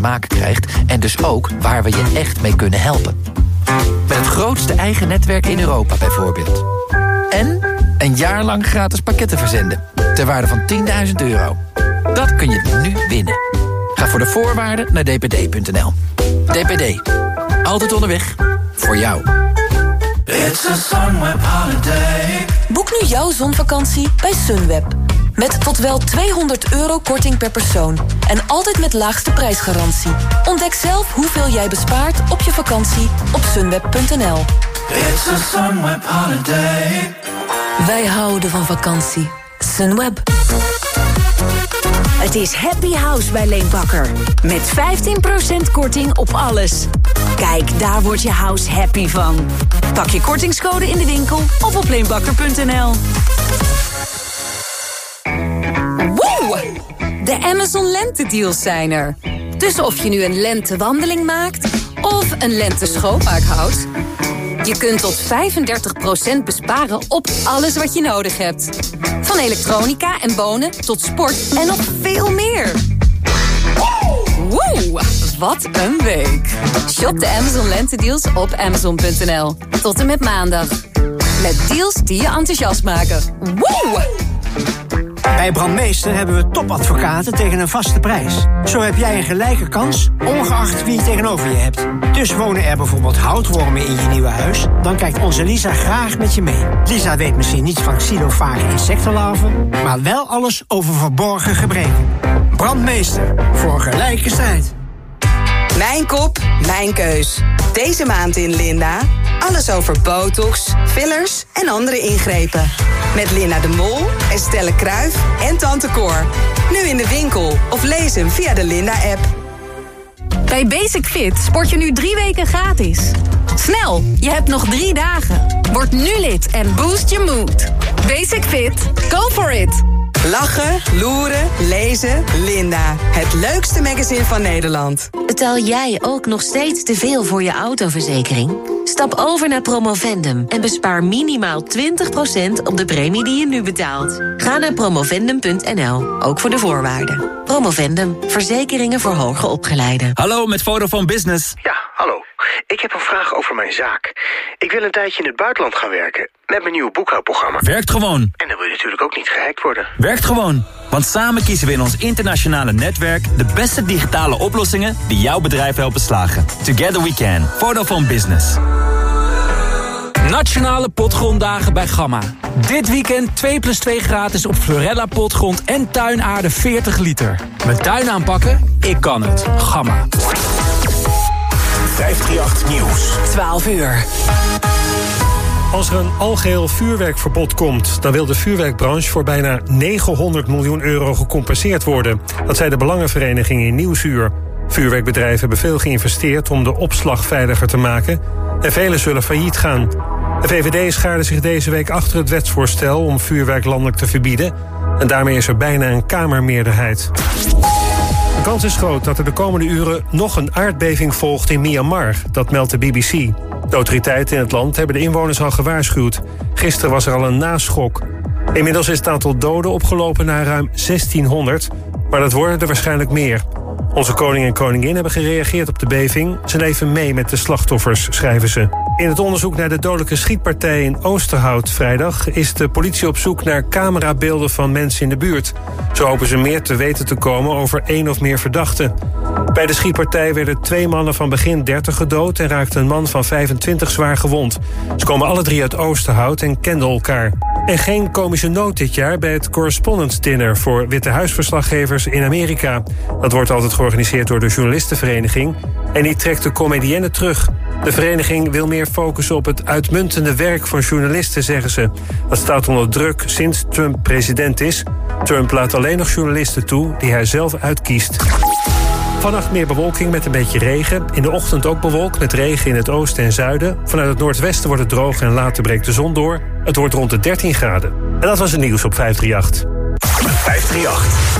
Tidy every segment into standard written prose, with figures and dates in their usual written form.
maken krijgt en dus ook waar we je echt mee kunnen helpen. Met het grootste eigen netwerk in Europa bijvoorbeeld. En een jaar lang gratis pakketten verzenden ter waarde van €10.000. Dat kun je nu winnen. Ga voor de voorwaarden naar dpd.nl. DPD. Altijd onderweg. Voor jou. It's a Sunweb holiday. Boek nu jouw zonvakantie bij Sunweb. Met tot wel €200 korting per persoon. En altijd met laagste prijsgarantie. Ontdek zelf hoeveel jij bespaart op je vakantie op sunweb.nl. It's a Sunweb holiday. Wij houden van vakantie. Sunweb. Het is Happy House bij Leenbakker. Met 15% korting op alles. Kijk, daar wordt je house happy van. Pak je kortingscode in de winkel of op leenbakker.nl. Woe! De Amazon Lentedeals zijn er. Dus of je nu een lentewandeling maakt of een lente-schoonmaak houdt, je kunt tot 35% besparen op alles wat je nodig hebt. Van elektronica en bonen tot sport en nog veel meer. Woe! Wat een week. Shop de Amazon Lentedeals op amazon.nl. Tot en met maandag. Met deals die je enthousiast maken. Woe! Bij Brandmeester hebben we topadvocaten tegen een vaste prijs. Zo heb jij een gelijke kans, ongeacht wie je tegenover je hebt. Dus wonen er bijvoorbeeld houtwormen in je nieuwe huis, dan kijkt onze Lisa graag met je mee. Lisa weet misschien niets van xylofage insectenlarven, maar wel alles over verborgen gebreken. Brandmeester, voor gelijke strijd. Mijn kop, mijn keus. Deze maand in Linda. Alles over botox, fillers en andere ingrepen. Met Linda de Mol, Estelle Kruijf en Tante Cor. Nu in de winkel of lees hem via de Linda-app. Bij Basic Fit sport je nu 3 weken gratis. Snel, je hebt nog 3 dagen. Word nu lid en boost je mood. Basic Fit, go for it! Lachen, loeren, lezen, Linda. Het leukste magazine van Nederland. Betaal jij ook nog steeds te veel voor je autoverzekering? Stap over naar Promovendum en bespaar minimaal 20% op de premie die je nu betaalt. Ga naar promovendum.nl, ook voor de voorwaarden. Promovendum, verzekeringen voor hoger opgeleiden. Hallo, met Vodafone Business. Ja, hallo. Ik heb een vraag over mijn zaak. Ik wil een tijdje in het buitenland gaan werken met mijn nieuwe boekhoudprogramma. Werkt gewoon. En dan wil je natuurlijk ook niet gehackt worden. Werkt gewoon. Want samen kiezen we in ons internationale netwerk de beste digitale oplossingen die jouw bedrijf helpen slagen. Together we can. Vodafone Business. Nationale Potgronddagen bij Gamma. Dit weekend 2+2 gratis op Florella potgrond en tuinaarde 40 liter. Mijn tuin aanpakken? Ik kan het. Gamma. 538 Nieuws. 12 uur. Als er een algeheel vuurwerkverbod komt, dan wil de vuurwerkbranche voor bijna €900 miljoen gecompenseerd worden. Dat zei de Belangenvereniging in Nieuwsuur. Vuurwerkbedrijven hebben veel geïnvesteerd om de opslag veiliger te maken en velen zullen failliet gaan. De VVD schaarde zich deze week achter het wetsvoorstel om vuurwerk landelijk te verbieden en daarmee is er bijna een kamermeerderheid. De kans is groot dat er de komende uren nog een aardbeving volgt in Myanmar. Dat meldt de BBC. De autoriteiten in het land hebben de inwoners al gewaarschuwd. Gisteren was er al een naschok. Inmiddels is het aantal doden opgelopen naar ruim 1600, maar dat worden er waarschijnlijk meer. Onze koning en koningin hebben gereageerd op de beving. Ze leven mee met de slachtoffers, schrijven ze. In het onderzoek naar de dodelijke schietpartij in Oosterhout vrijdag is de politie op zoek naar camerabeelden van mensen in de buurt. Zo hopen ze meer te weten te komen over 1 of meer verdachten. Bij de schietpartij werden 2 mannen van begin 30 gedood en raakte een man van 25 zwaar gewond. Ze komen alle 3 uit Oosterhout en kenden elkaar. En geen komische noot dit jaar bij het Correspondence Dinner voor Witte Huisverslaggevers in Amerika. Dat wordt altijd georganiseerd door de journalistenvereniging en die trekt de comedienne terug. De vereniging wil meer focussen op het uitmuntende werk van journalisten, zeggen ze. Dat staat onder druk sinds Trump president is. Trump laat alleen nog journalisten toe die hij zelf uitkiest. Vannacht meer bewolking met een beetje regen. In de ochtend ook bewolkt met regen in het oosten en zuiden. Vanuit het noordwesten wordt het droog en later breekt de zon door. Het wordt rond de 13 graden. En dat was het nieuws op 538. 538.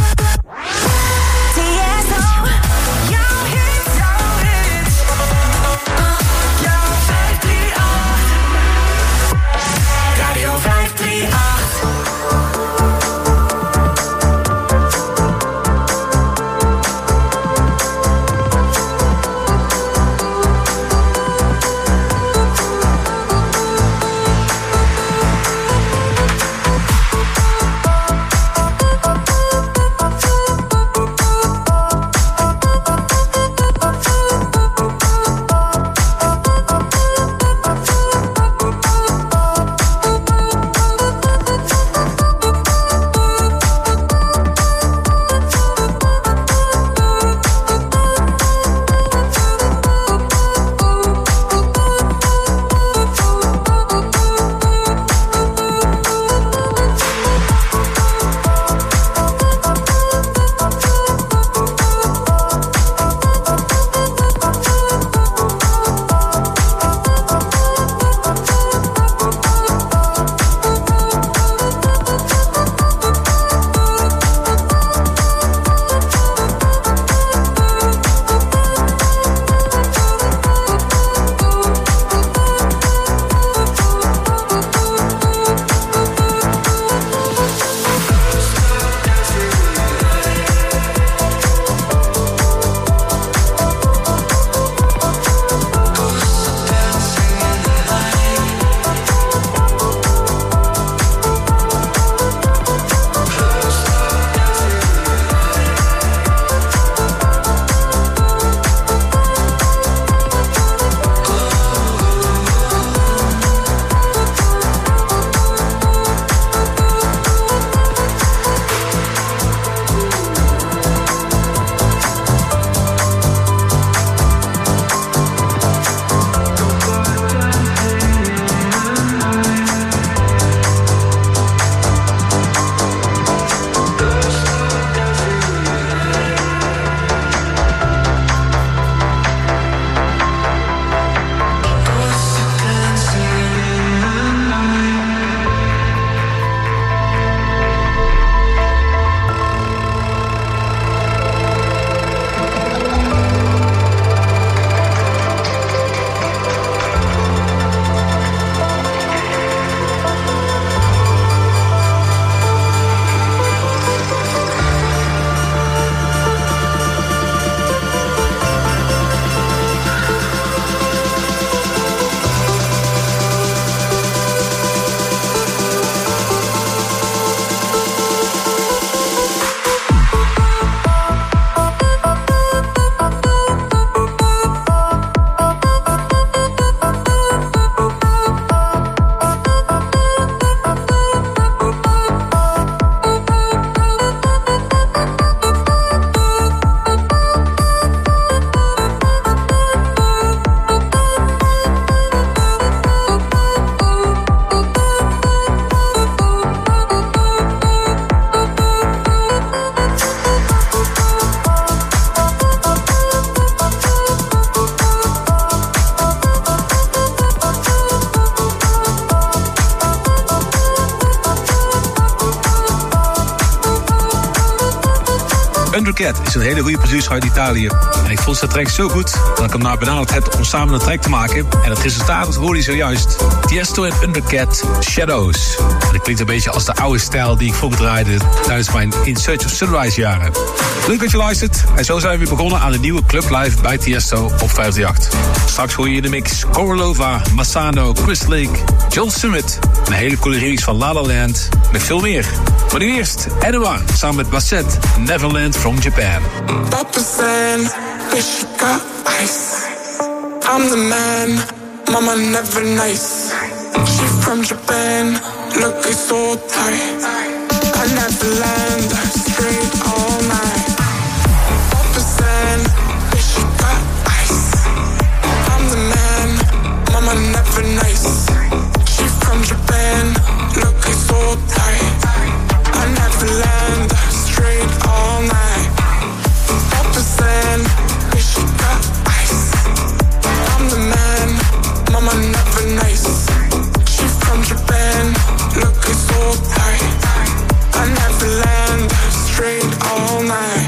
Undercat is een hele goede producer uit Italië. En ik vond zijn track zo goed dat ik hem naar benaderd heb om samen een track te maken. En het resultaat dat hoorde je zojuist. Tiesto en Undercat, Shadows. En dat klinkt een beetje als de oude stijl die ik vroeger draaide tijdens mijn In Search of Sunrise jaren. Leuk dat je luistert. En zo zijn we weer begonnen aan de nieuwe Club Live bij Tiesto op 538. Straks hoor je in de mix Korolova, Massano, Chris Lake, Joel Summit. Een hele coole remix van La La Land met veel meer. Maar nu eerst Edouard samen met Bassett, Neverland from Japan. Papa said, bitch, got ice. I'm the man, mama never nice. She from Japan, looking so tight. I Neverland, straight all night. Papa said, bitch, got ice. I'm the man, mama never nice. She from Japan, looking so tight. I Neverland, straight all night. Papa said, bitch, got ice. I'm the man, mama never nice. She from Japan, looking so tight. I Neverland, straight all night.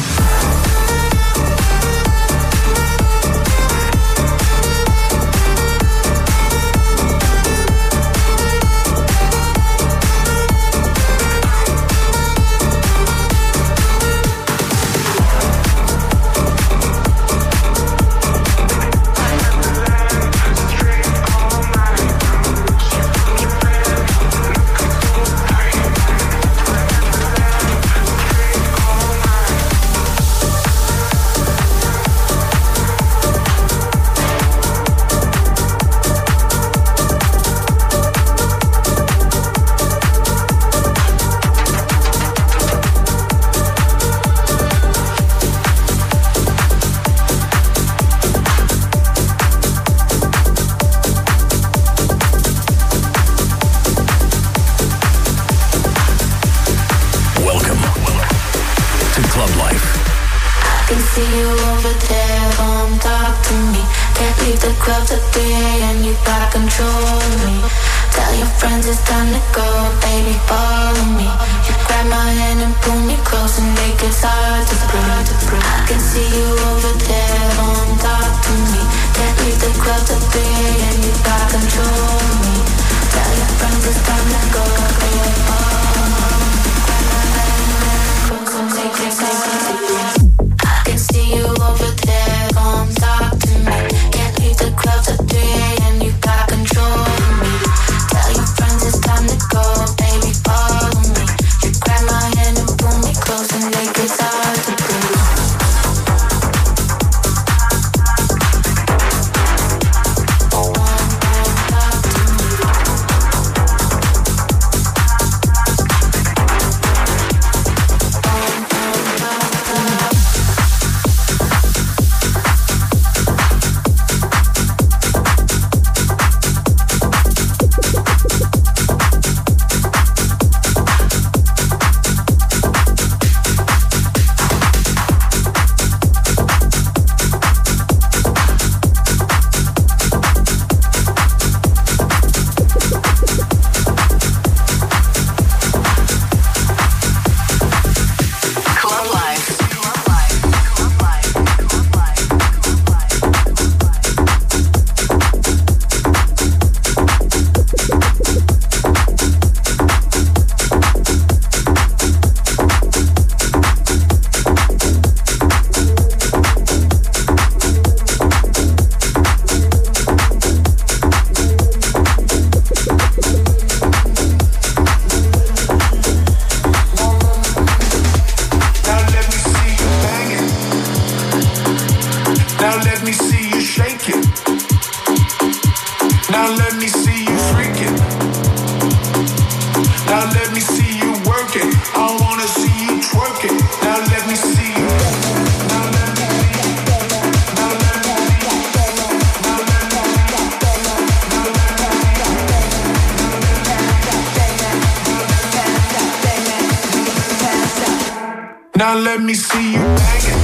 Now let me see you banging.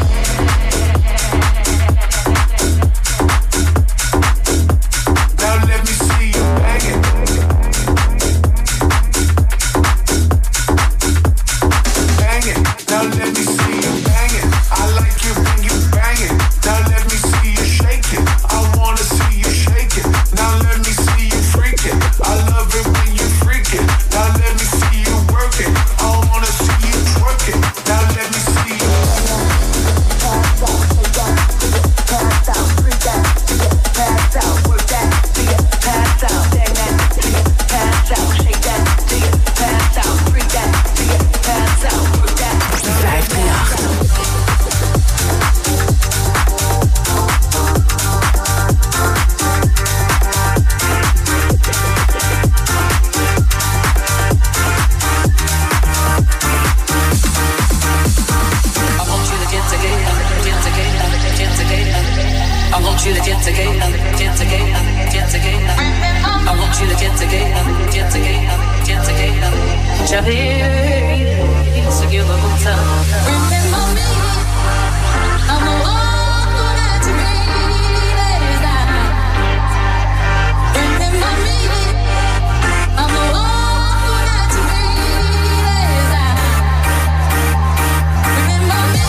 Now let me see you banging. Banging. Now let me see you. want you to get together, get together, get together. I want you to get together, get together, get together. Just give a good time. Remember me, I'm the one that you need. Remember me, I'm the one that you need. Remember me.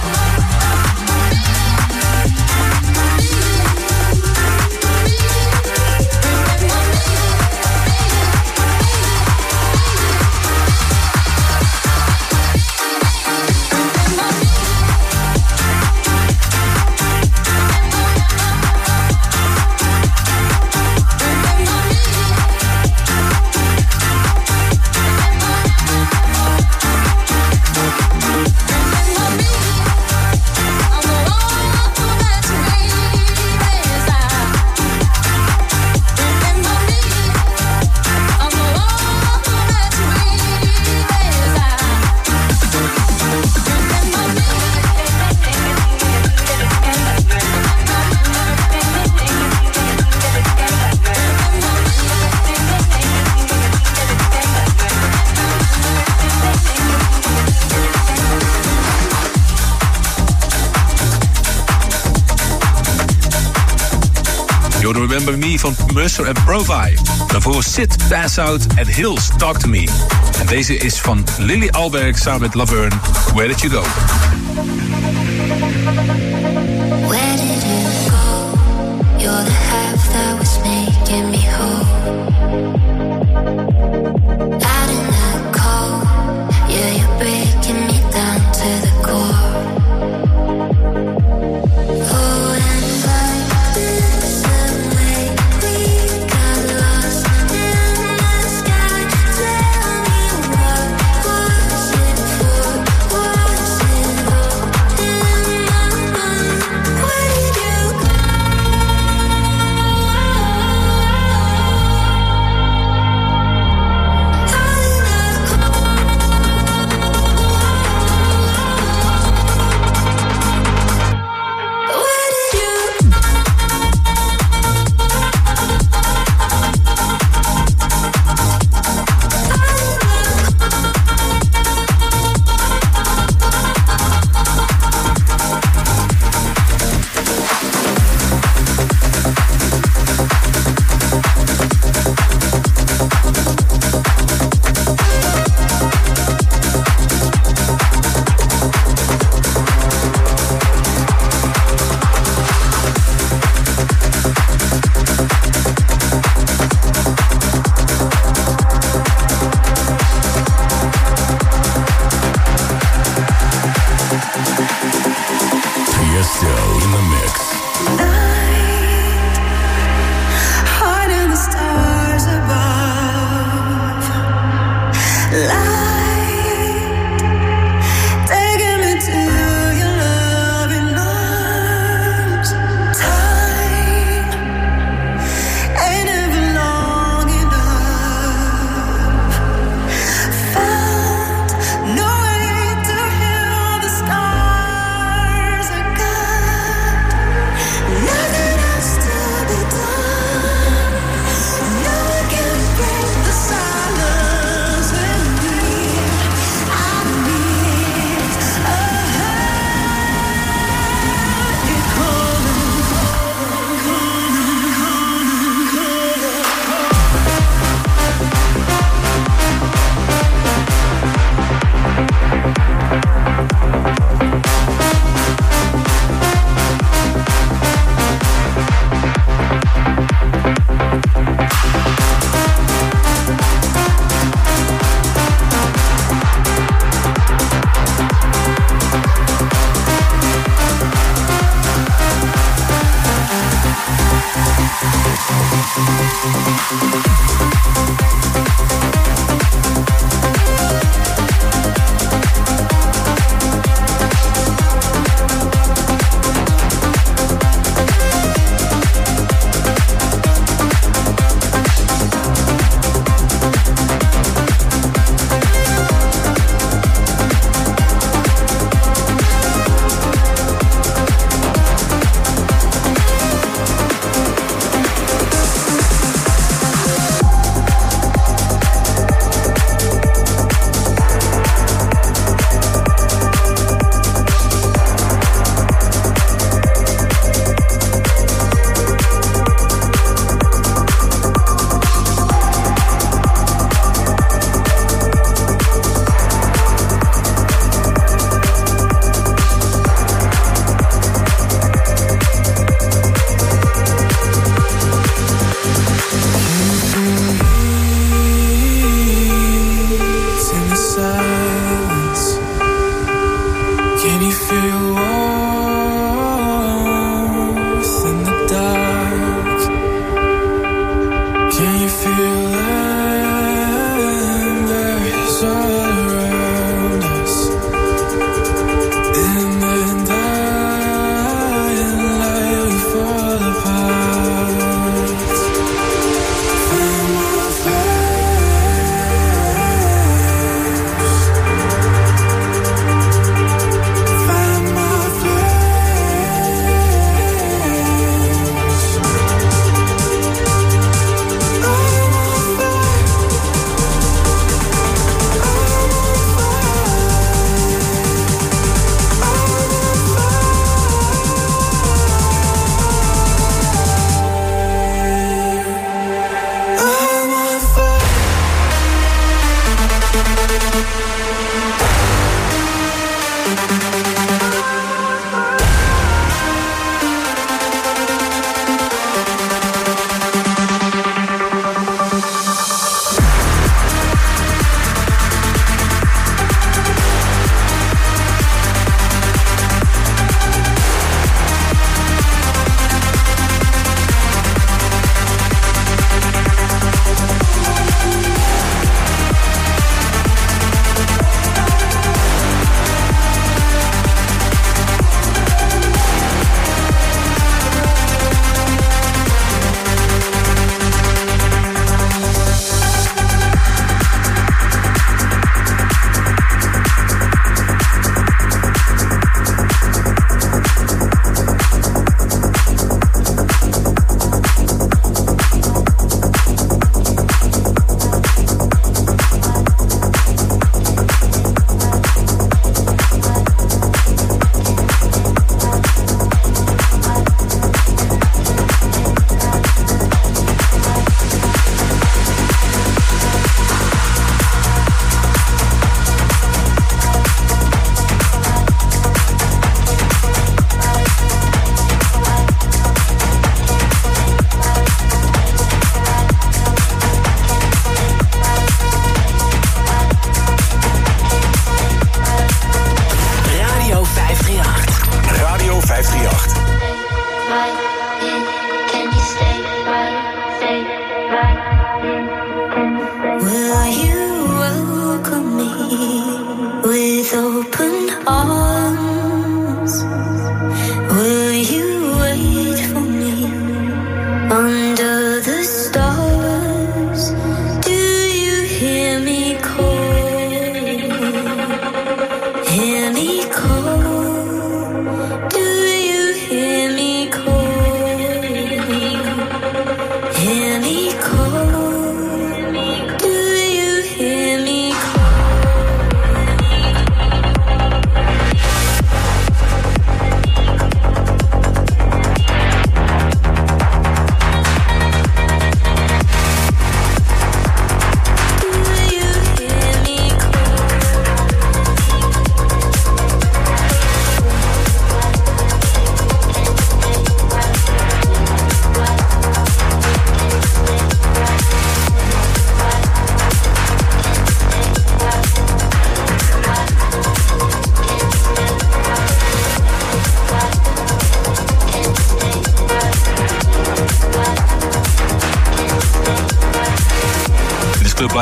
Remember Me van Mercer en Provi. Daarvoor Sit, Pass Out en Hills, Talk To Me. En deze is van Lily Alberg samen met Laverne, Where Did You Go? Where did you go? You're the half that was making me whole. Out in the cold, yeah, you're breaking me down to the core. Oh, and like this way we got lost in the sky. Tell me what was it for? Was it all in my mind? Where did you go?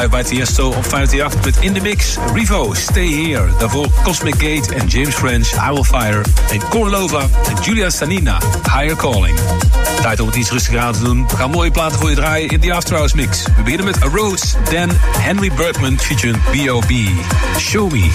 live bij Tiesto op 538 met In The Mix. Revo, Stay Here. Daarvoor Cosmic Gate en James French, I Will Fire. En Korlova en Julia Stanina, Higher Calling. Tijd om het iets rustiger aan te doen. We gaan mooie platen voor je draaien in The After Hours Mix. We beginnen met A Rose, dan Henry Bergman featuring B.O.B. Show Me.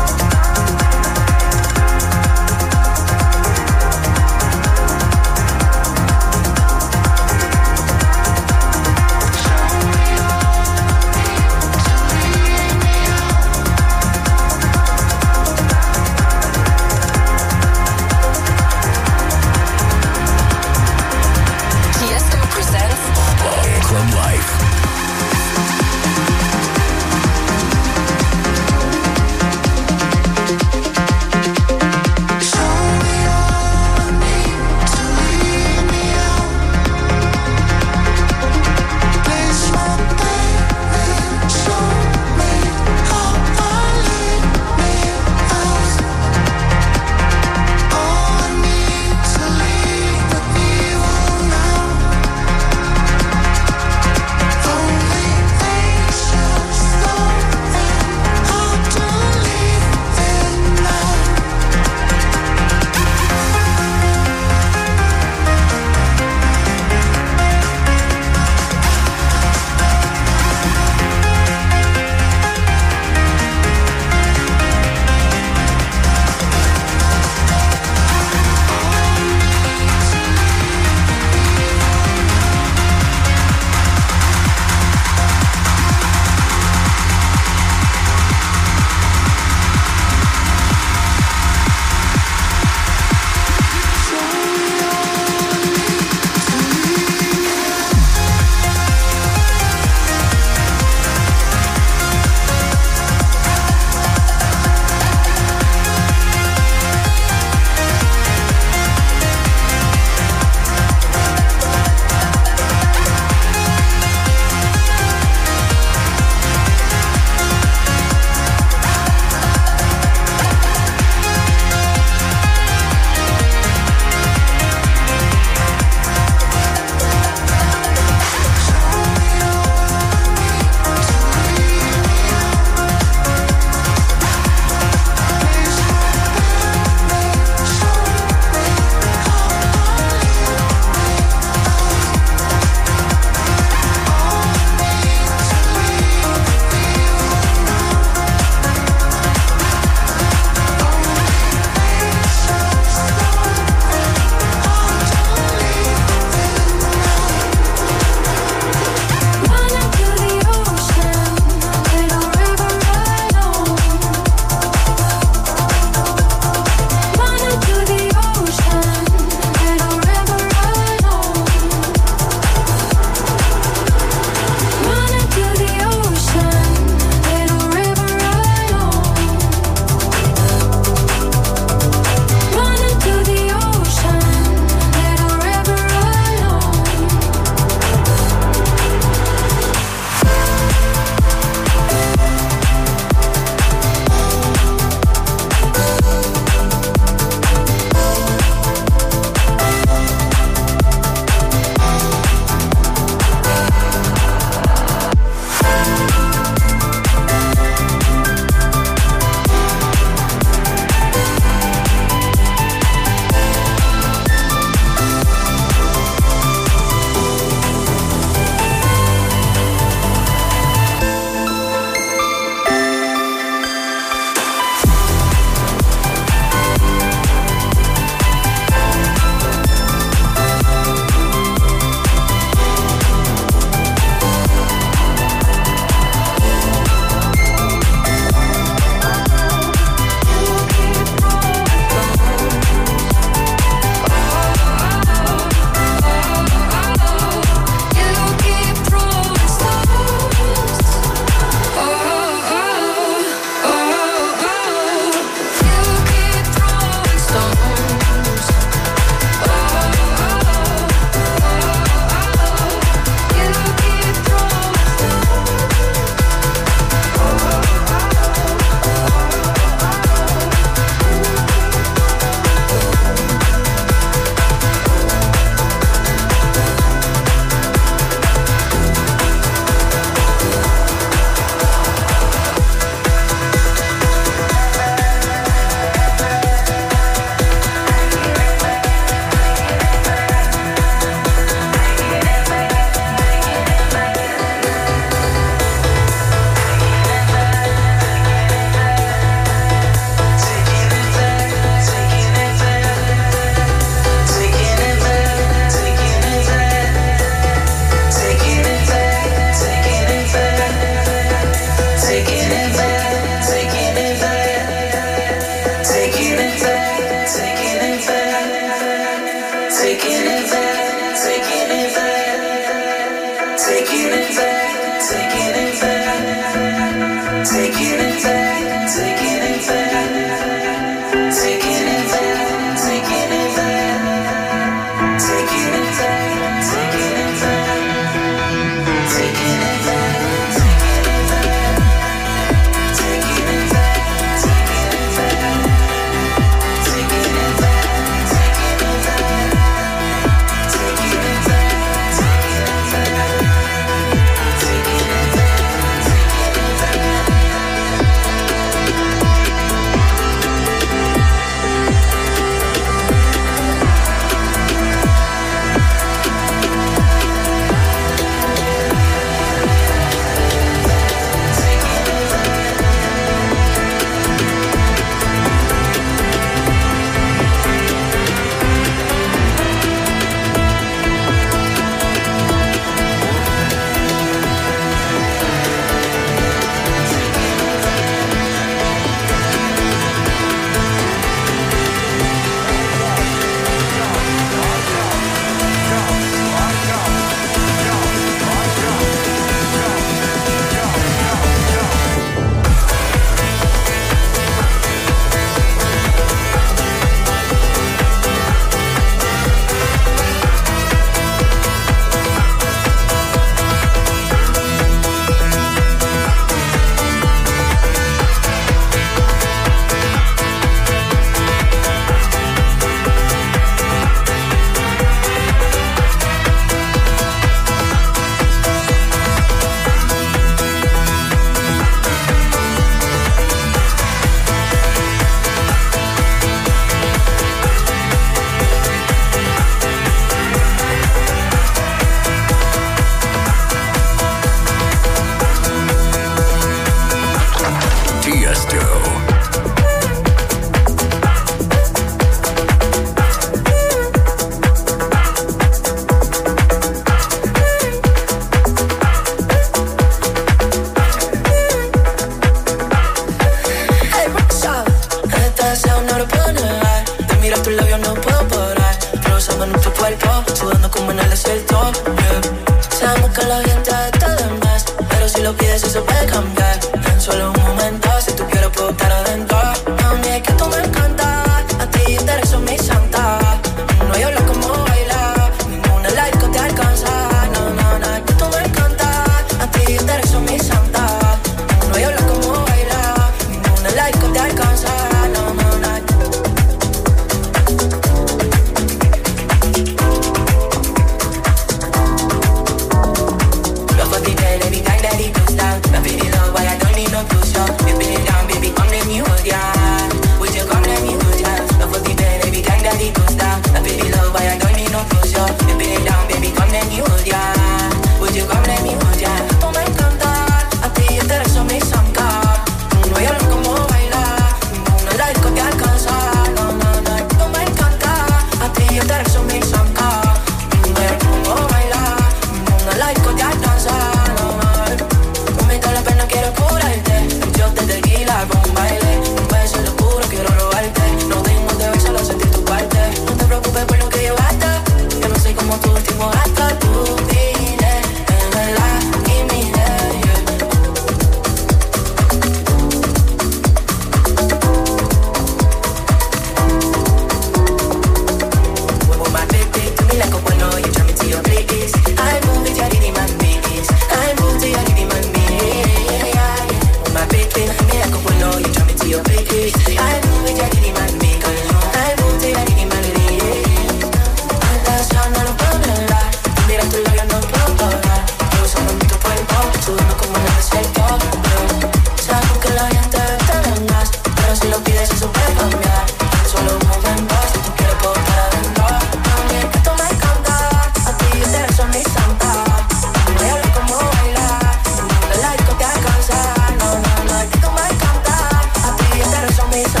me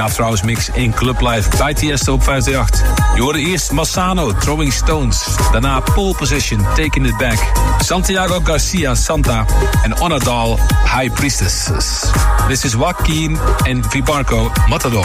After Hours mix in Club Live bij Tiesto op 538. Je hoorde eerst Massano, Throwing Stones. Daarna Pole Position, Taking It Back. Santiago Garcia, Santa. En Onadal, High Priestesses. This is Joaquin en Vibarco, Matador.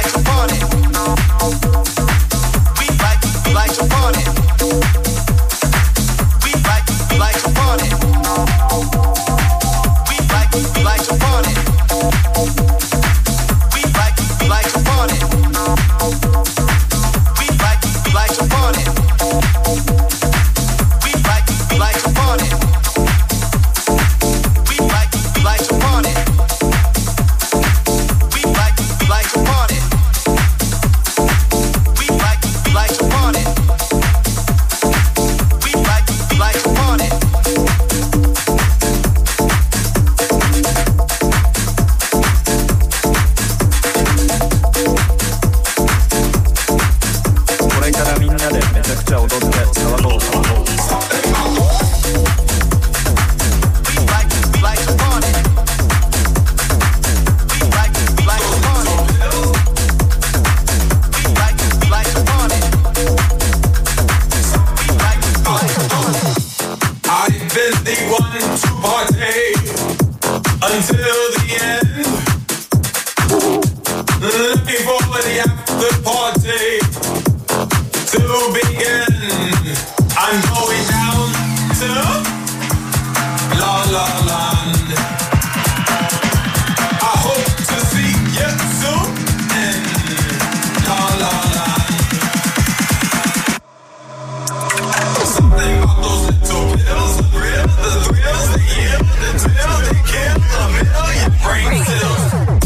Looking for the after party to begin. I'm going down to La La Land. I hope to see you soon in La La Land. Something about those little pills, the thrill, the thrills, they yield until they kill a million brain cells.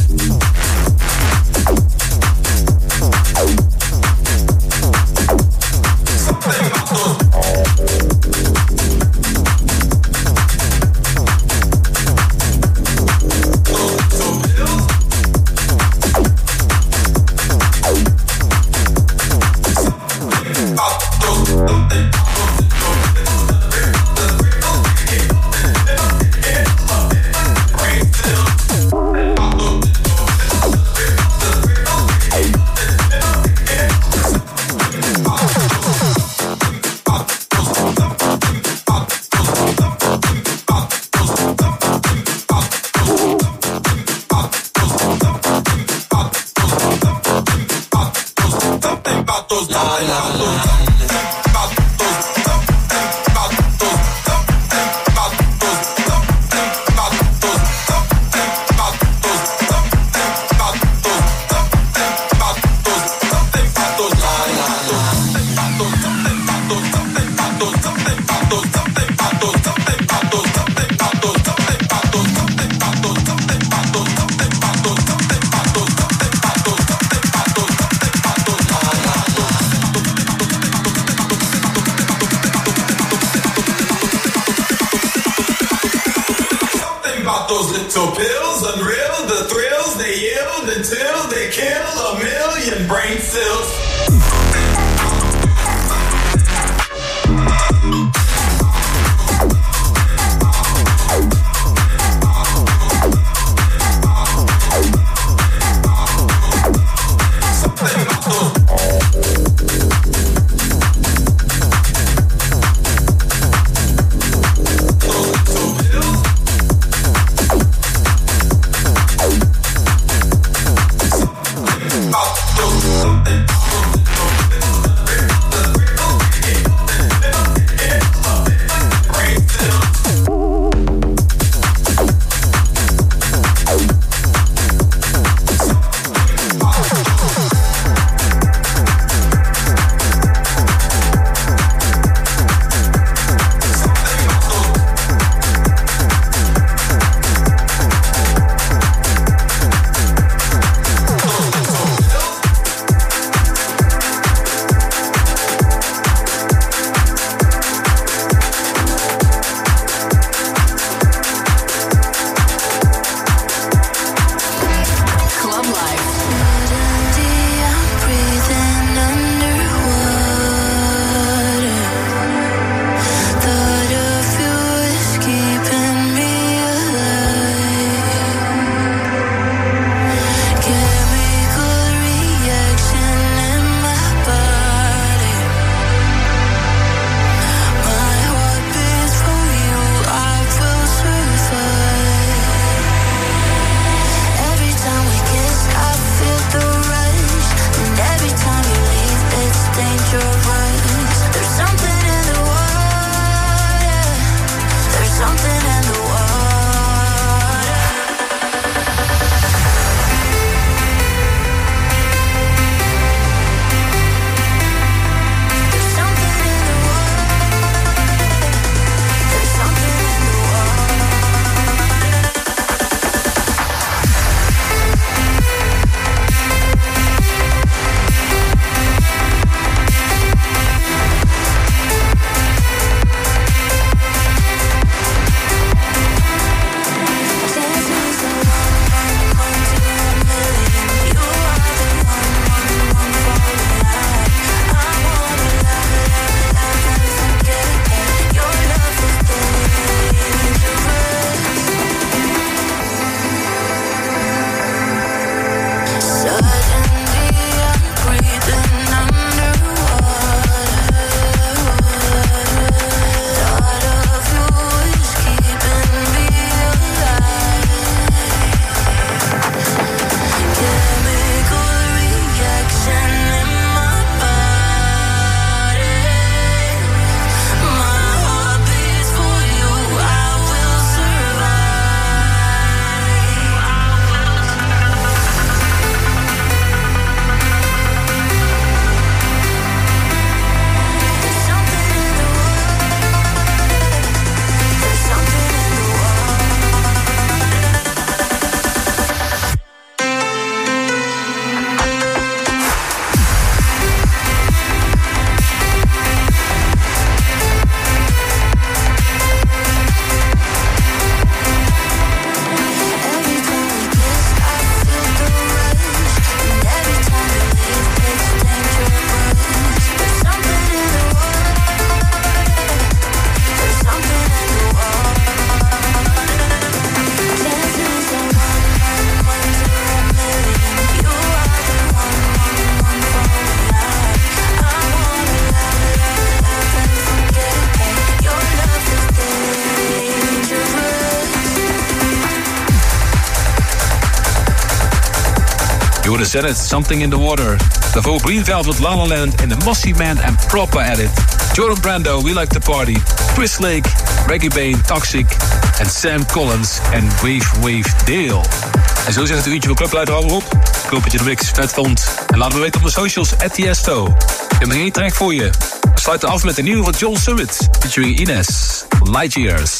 Those little pills, unreal, the thrills they yield until they kill a million brain cells. The Senate, Something in the Water. Daarvoor Green Velvet, La La Land en The Mossy Man en Proper Edit. Jordan Brando, We Like the Party. Chris Lake, Reggae Bane, Toxic. En Sam Collins en Wave Dale. En zo zegt het uurtje van Clubleider al op. Ik hoop dat je de mix vet vond. En laat me weten op de socials, @Tiesto. Ik heb nog één track voor je. We sluiten af met de nieuwe van John Summit. Featuring Ines. Light Years.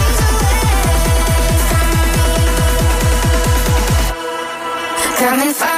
Coming far.